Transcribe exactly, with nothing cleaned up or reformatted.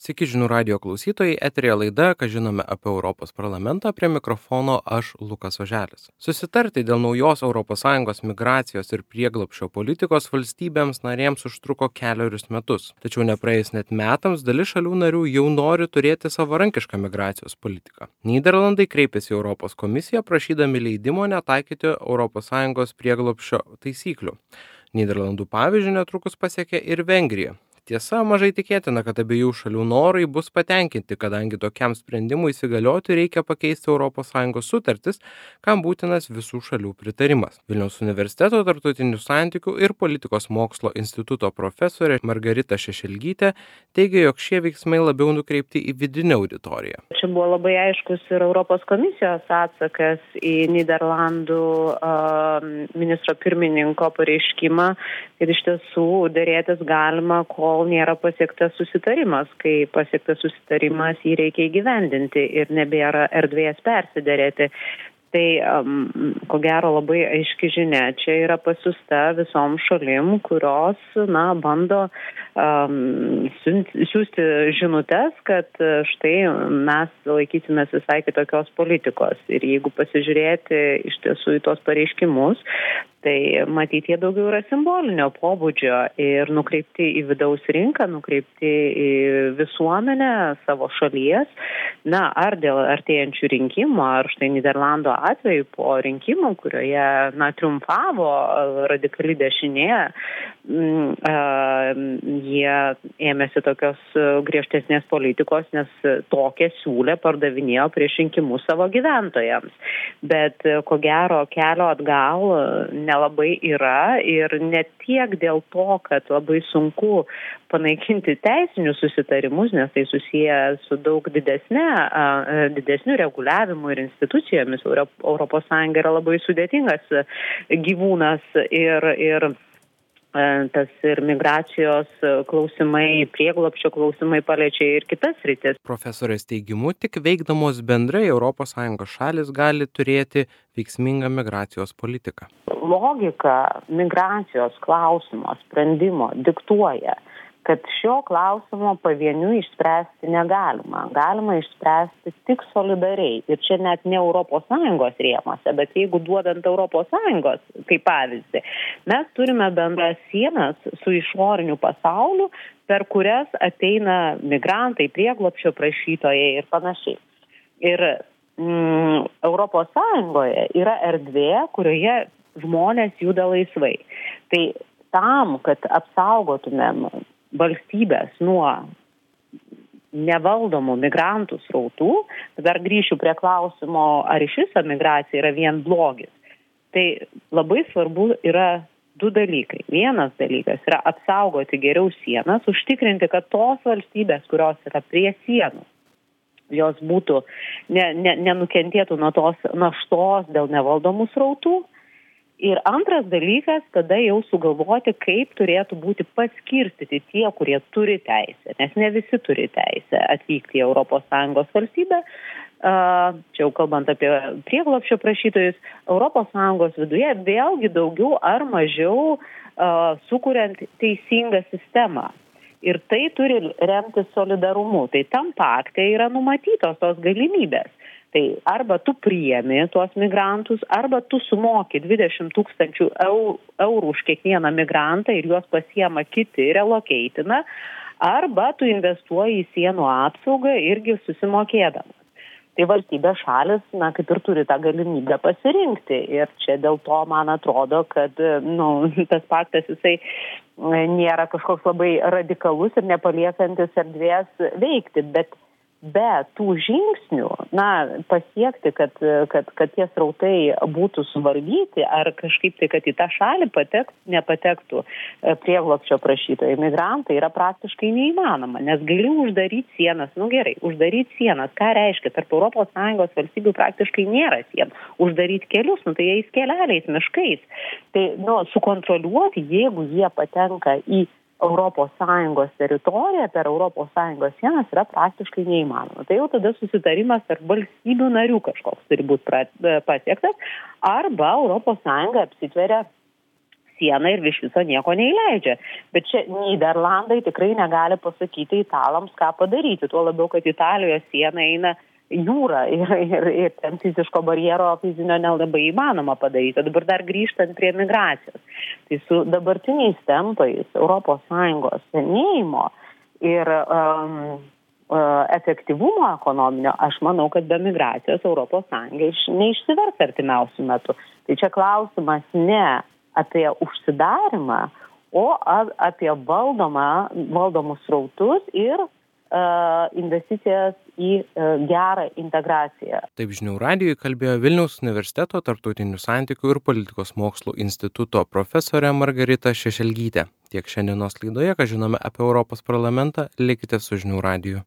Sveiki žinių radijo klausytojai, eteryje laida, ką žinome apie Europos parlamentą, prie mikrofono aš Lukas Oželis. Susitarti dėl naujos Europos Sąjungos migracijos ir prieglobsčio politikos valstybėms narėms užtruko kelerius metus. Tačiau nepraėjus net metams, dalis šalių narių jau nori turėti savarankišką migracijos politiką. Nyderlandai kreipėsi į Europos komisiją prašydami leidimo netaikyti Europos Sąjungos prieglobsčio taisyklių. Nyderlandų pavyzdžiu netrukus pasiekė ir Vengrija. Tiesa, mažai tikėtina, kad abiejų šalių norai bus patenkinti, kadangi tokiam sprendimui įsigalioti reikia pakeisti Europos Sąjungos sutartis, kam būtinas visų šalių pritarimas. Vilniaus universiteto tarptautinių santykių ir politikos mokslo instituto profesorė Margarita Šešelgytė teigia, jog šie veiksmai labiau nukreipti į vidinę auditoriją. Čia buvo labai aiškus ir Europos komisijos atsakas į Nyderlandų uh, ministro pirmininko pareiškimą, kad iš tiesų dėrėtis galima, kol nėra pasiektas susitarimas. Kai pasiektas susitarimas, jį reikia įgyvendinti ir nebėra erdvės persiderėti. Tai, um, ko gero, labai aiški žinia. Čia yra pasiųsta visom šalim, kurios, na, bando um, siūsti žinutes, kad štai mes laikysimės visai kitokios politikos. Ir jeigu pasižiūrėti iš tiesų į tos pareiškimus, tai matyti jie daugiau yra simbolinio pobūdžio ir nukreipti į vidaus rinką, nukreipti į visuomenę savo šalies, na, ar dėl artėjančių rinkimų, ar štai Nyderlando atveju po rinkimų, kurioje, na, triumfavo radikali dešinė, jie ėmėsi tokios griežtesnės politikos, nes tokią siūlę pardavinėjo prieš rinkimus savo gyventojams. Bet, ko gero, kelio atgal nelabai yra ir ne tiek dėl to, kad labai sunku panaikinti teisinius susitarimus, nes tai susiję su daug didesne, didesniu reguliavimu ir institucijomis. Europos Sąjunga yra labai sudėtingas gyvūnas ir, ir tas ir migracijos klausimai, prieglobsčio klausimai paliečia ir kitas sritis. Profesorės teigimu, tik veikdamos bendrai Europos Sąjungos šalis gali turėti veiksmingą migracijos politiką. Logika migracijos klausimo sprendimo diktuoja, kad šio klausimo pavieniui išspręsti negalima. Galima išspręsti tik solidariai. Ir čia net ne Europos Sąjungos rėmose, bet jeigu duodant Europos Sąjungos kaip pavyzdį, mes turime bendras sienas su išoriniu pasauliu, per kurias ateina migrantai, prieglobsčio prašytojai ir panašiai. Ir mm, Europos Sąjungoje yra erdvė, kurioje žmonės juda laisvai. Tai tam, kad apsaugotumėm valstybės nuo nevaldomų migrantų srautų, dar grįšiu prie klausimo, ar iš viso migracija yra vien blogis. Tai labai svarbu yra du dalykai. Vienas dalykas yra apsaugoti geriau sienas, užtikrinti, kad tos valstybės, kurios yra prie sienų, jos būtų ne, ne, nenukentėtų nuo tos naštos dėl nevaldomų srautų. Ir antras dalykas, tada jau sugalvoti, kaip turėtų būti paskirstyti tie, kurie turi teisę, nes ne visi turi teisę atvykti į Europos Sąjungos valstybę. Čia jau kalbant apie prieglobsčio prašytojus, Europos Sąjungos viduje vėlgi daugiau ar mažiau sukuriant teisingą sistemą. Ir tai turi remtis solidarumu. Tai tam pakte yra numatytos tos galimybės. Tai arba tu priemi tuos migrantus, arba tu sumoki dvidešimt tūkstančių eurų už kiekvieną migrantą ir juos pasiema kiti, relokeitina, arba tu investuoji į sienų apsaugą irgi susimokėdamas. Tai valstybės šalis, na, kaip ir turi tą galimybę pasirinkti. Ir čia dėl to, man atrodo, kad nu, tas paktas jisai nėra kažkoks labai radikalus ir nepaliekantis erdvės veikti, bet be tų žingsnių, na, pasiekti, kad, kad, kad tie srautai būtų suvaldyti ar kažkaip tai, kad į tą šalį patekt, nepatektų prieglobsčio prašytojai, migrantai, yra praktiškai neįmanoma, nes gali uždaryti sienas, nu gerai, uždaryti sienas, ką reiškia, tarp Europos Sąjungos valstybių praktiškai nėra sienų, uždaryti kelius, nu tai jais kelialiais, miškais, tai, nu, sukontroliuoti, jeigu jie patenka į Europos Sąjungos teritoriją per Europos Sąjungos sienas yra praktiškai neįmanoma. Tai jau tada susitarimas tarp valstybių narių kažkoks turi būti pasiektas, arba Europos Sąjunga apsitveria sieną ir iš viso nieko neįleidžia. Bet čia Nyderlandai tikrai negali pasakyti italams, ką padaryti. Tuo labiau, kad Italijos siena eina jūra ir, ir, ir ten fiziško barjero fizinio nelabai įmanoma padaryti. Dabar dar grįžtant prie migracijos. Tai su dabartiniais tempais Europos Sąjungos senėjimo ir um, uh, efektyvumo ekonominio, aš manau, kad be migracijos Europos Sąjunga neišsivers artimiausių metų. Tai čia klausimas ne apie užsidarimą, o apie valdomą, valdomus srautus ir investicijas į gerą integraciją. Taip Žinių radijui kalbėjo Vilniaus universiteto tarptautinių santykių ir politikos mokslų instituto profesorė Margarita Šešelgytė. Tiek šiandienos laidoje, ką žinome apie Europos parlamentą, likite su Žinių radiju.